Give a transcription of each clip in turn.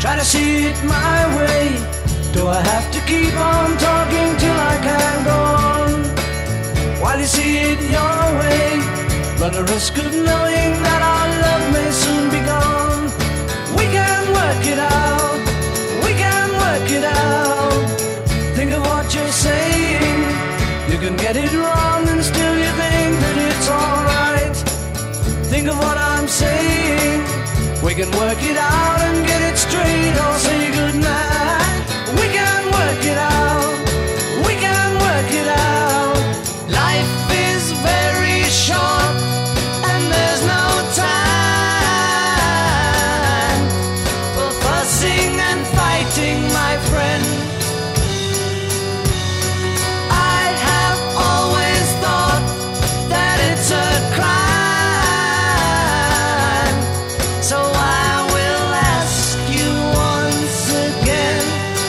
Try to see it my way. Do I have to keep on talking till I can go on? While you see it your way, run the risk of knowing that our love may soon be gone. We can work it out, we can work it out. Think of what you're saying. You can get it wrong and still you think that it's alright. Think of what I'm saying. We can work it out and get it straight or say goodnight. We can work it out, we can work it out. Life is very short and there's no time for fussing and fighting, my friend. I have always thought that it's a crime, so I will ask you once again.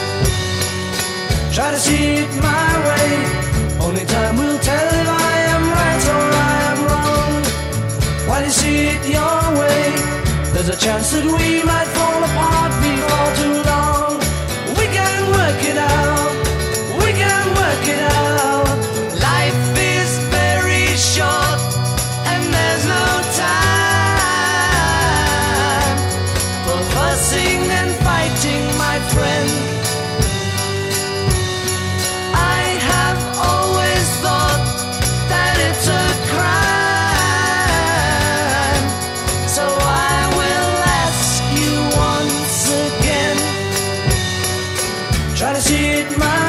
Try to see it my way. Only time will tell if I am right or I am wrong. While you see it your way, there's a chance that we might fall apart before too long. We can work it out, we can work it out. Life is very short and there's no time for fussing and fighting, my friend. I have always thought that it's a crime, so I will ask you once again. Try to see it my